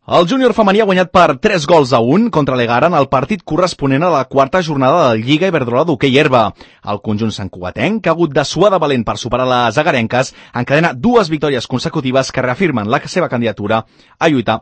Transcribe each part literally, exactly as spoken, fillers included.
El júnior femení ha guanyat per tres gols a un contra l'Egara en el partit corresponent a la quarta jornada de Lliga Iberdrola d'hoquei herba. El conjunt santcugatenc, que ha hagut de suar de valent per superar les agarenques, encadena dues victòries consecutives que reafirmen la seva candidatura a lluitar.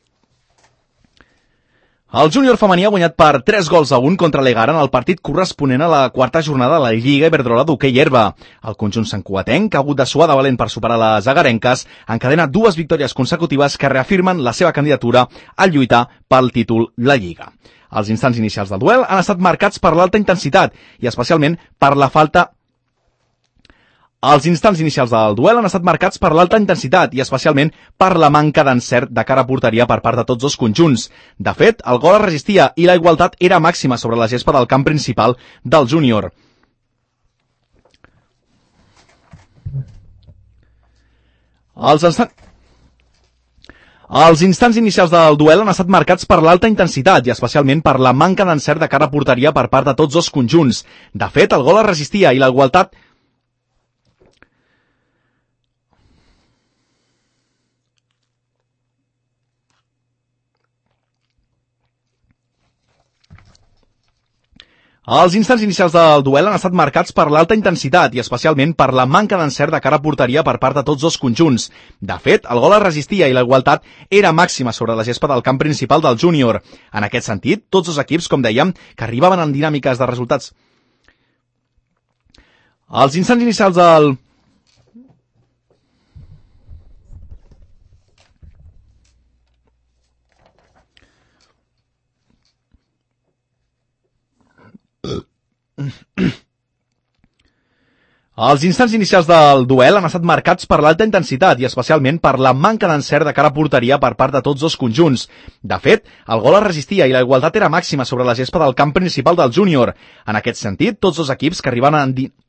El júnior femení ha guanyat per tres gols a un contra l'Egara en el partit corresponent a la quarta jornada de la Lliga Iberdrola d'hoquei herba. El conjunt santcugatenc, que ha hagut de suar de valent per superar les agarenques, encadena dues victòries consecutives que reafirmen la seva candidatura a lluitar pel títol de la Lliga. Els instants inicials del duel han estat marcats per l'alta intensitat i especialment per la falta Els instants inicials del duel han estat marcats per l'alta intensitat i especialment per la manca d'encert de cara a porteria per part de tots dos conjunts. De fet, el gol es resistia i la igualtat era màxima sobre la gespa del camp principal del júnior. Els instants... Els instants inicials del duel han estat marcats per l'alta intensitat i especialment per la manca d'encert de cara a porteria per part de tots dos conjunts. De fet, el gol es resistia i la igualtat Els instants inicials del duel han estat marcats per l'alta intensitat i especialment per la manca d'encert de cara a porteria per part de tots dos conjunts. De fet, el gol es resistia i la igualtat era màxima sobre la gespa del camp principal del júnior. En aquest sentit, tots dos equips, com dèiem, que arribaven en dinàmiques de resultats. Els instants inicials del... Els instants inicials del duel han estat marcats per l'alta intensitat i especialment per la manca d'encert de cara a porteria per part de tots dos conjunts. De fet, el gol es resistia i la igualtat era màxima sobre la gespa del camp principal del júnior. En aquest sentit, tots dos equips que arribaven en... Di...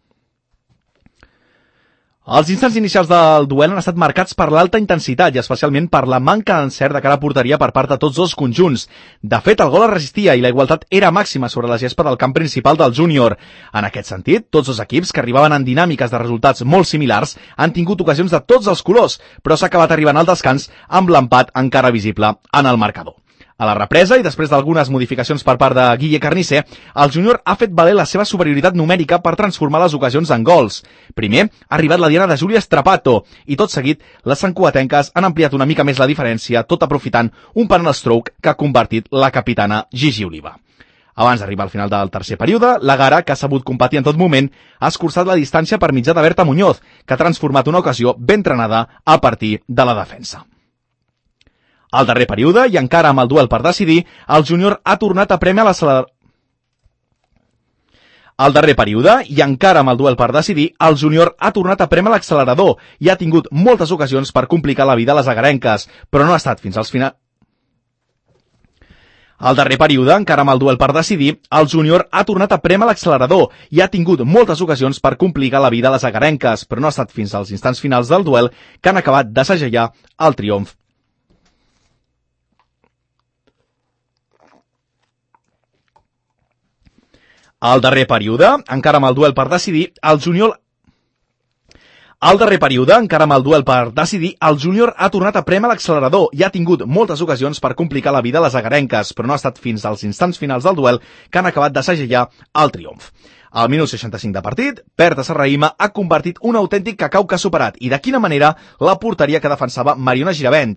Els instants inicials del duel han estat marcats per l'alta intensitat i especialment per la manca d'encert de cara a porteria per part de tots dos conjunts. De fet, el gol es resistia i la igualtat era màxima sobre la gespa del camp principal del júnior. En aquest sentit, tots dos equips que arribaven en dinàmiques de resultats molt similars han tingut ocasions de tots els colors, però s'ha acabat arribant al descans amb l'empat encara visible en el marcador. A la represa, i després d'algunes modificacions per part de Guille Carnicer, el júnior ha fet valer la seva superioritat numèrica per transformar les ocasions en gols. Primer, ha arribat la diana de Júlia Strapato, i tot seguit, les santcugatenques han ampliat una mica més la diferència, tot aprofitant un penal stroke que ha convertit la capitana Gigi Oliva. Abans d'arribar al final del tercer període, la Gara, que ha sabut competir en tot moment, ha escurçat la distància per mitjà de Berta Muñoz, que ha transformat una ocasió ben trenada a partir de la defensa. Al darrer període, i encara amb el duel per decidir, el júnior ha tornat a prémer l'accelerador. Al darrer període, i encara amb el duel per decidir, el júnior ha tornat a prémer l'accelerador i ha tingut moltes ocasions per complicar la vida a les agarenques, però no ha estat fins al final. Al darrer període, encara amb el duel per decidir, el júnior ha tornat a prémer l'accelerador i ha tingut moltes ocasions per complicar la vida a les agarenques, però no ha estat fins als instants finals del duel que han acabat de segellar el triomf. Al darrer període, encara amb el duel per decidir, el júnior... Al darrer període, encara amb el duel per decidir, el júnior ha tornat a prémer l'accelerador i ha tingut moltes ocasions per complicar la vida a les agarenques, però no ha estat fins als instants finals del duel que han acabat de segellar el triomf. Al minut seixanta-cinc de partit, Berta Serrahima ha convertit un autèntic cacau que ha superat, i de quina manera, la porteria que defensava Mariona Giravent.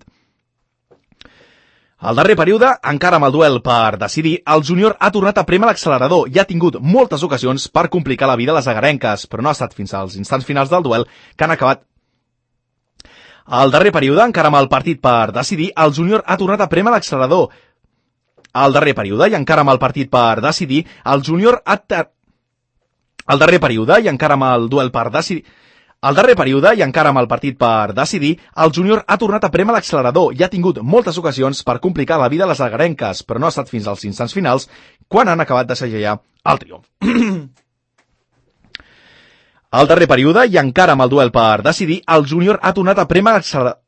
Al darrer període, encara amb el duel per decidir, el júnior ha tornat a prémer l'accelerador i ha tingut moltes ocasions per complicar la vida a les agarenques, però no ha estat fins als instants finals del duel que han acabat. Al darrer període, encara amb el partit per decidir, el júnior ha tornat a prémer l'accelerador. Al darrer període, i encara amb el partit per decidir, el júnior ha... Ter... Al darrer període, i encara amb el duel per decidir... Al darrer període, i encara amb el partit per decidir, el júnior ha tornat a prémer l'accelerador i ha tingut moltes ocasions per complicar la vida a les agarenques, però no ha estat fins als instants finals quan han acabat de segellar el triomf. Al darrer període, i encara amb el duel per decidir, el júnior ha tornat a prémer l'accelerador.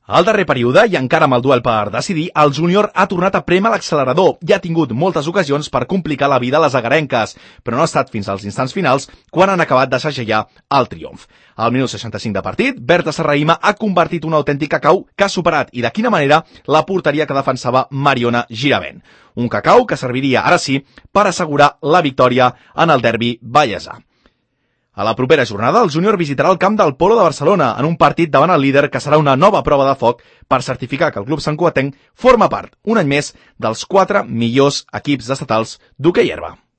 Al darrer període, i encara amb el duel per decidir, el júnior ha tornat a prémer l'accelerador i ha tingut moltes ocasions per complicar la vida a les agarenques, però no ha estat fins als instants finals quan han acabat de segellar el triomf. Al minut seixanta-cinc de partit, Berta Serrahima ha convertit un autèntic cacau que ha superat, i de quina manera, la porteria que defensava Mariona Giravent. Un cacau que serviria, ara sí, per assegurar la victòria en el derbi vallesà. A la propera jornada, el júnior visitarà el camp del Polo de Barcelona en un partit davant el líder que serà una nova prova de foc per certificar que el club santcugatenc forma part, un any més, dels quatre millors equips estatals d'hoquei herba.